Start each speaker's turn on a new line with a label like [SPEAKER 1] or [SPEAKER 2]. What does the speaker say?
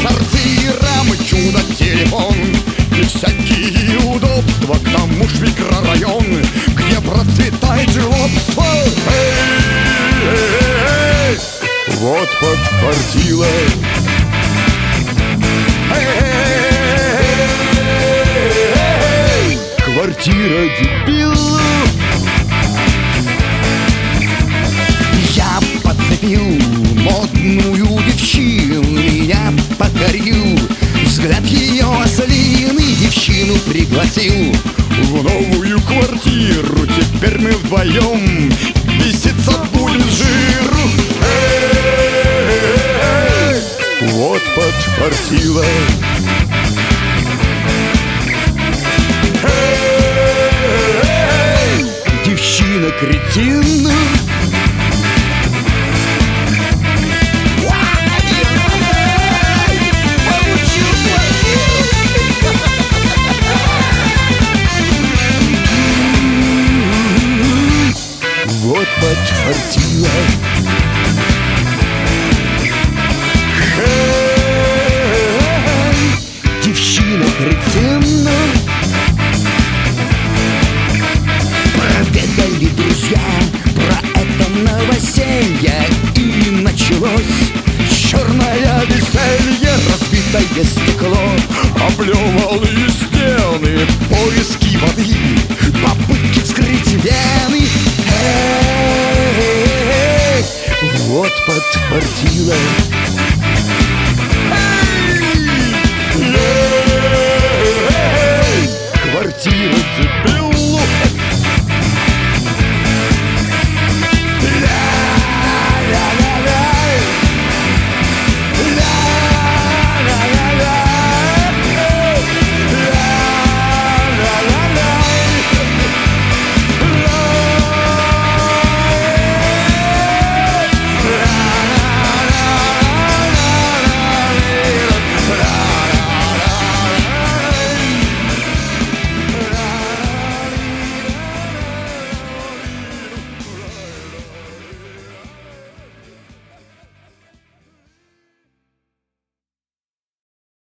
[SPEAKER 1] сортиром, чудо-телефон и всякие удобства. К тому ж микрорайон, где процветает жлобство. Вот подфартило. Квартира дебил. Я подцепил модную девчину, меня покорил взгляд ее ослиный. Девчину пригласил в новую квартиру. Теперь мы вдвоем беситься будем с жиру. Вот подфартило. Девчина-кретин. Вот подфартило. Девчина-кретин. Проведали друзья про это новоселье, и началось черное веселье. Разбитое стекло, облевалые стены, поиски воды, попытки вскрыть вены. Вот подфартило.